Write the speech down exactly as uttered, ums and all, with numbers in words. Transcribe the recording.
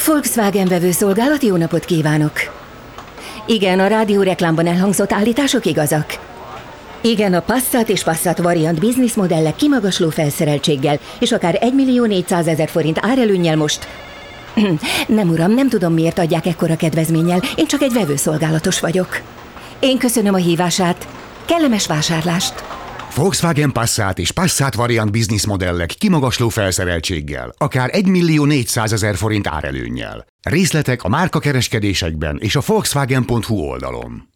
Volkswagen vevőszolgálat, jó napot kívánok! Igen, a rádióreklámban elhangzott állítások igazak. Igen, a Passat és Passat variant business modellek kimagasló felszereltséggel, és akár egymillió-négyszázezer forint árelőnnyel most... Nem uram, nem tudom, miért adják ekkora kedvezménnyel, én csak egy vevőszolgálatos vagyok. Én köszönöm a hívását. Kellemes vásárlást! Volkswagen Passat és Passat variant business modellek kimagasló felszereltséggel, akár egymillió-négyszázezer forint árelőnnyel. Részletek a márkakereskedésekben és a Volkswagen pont hu oldalon.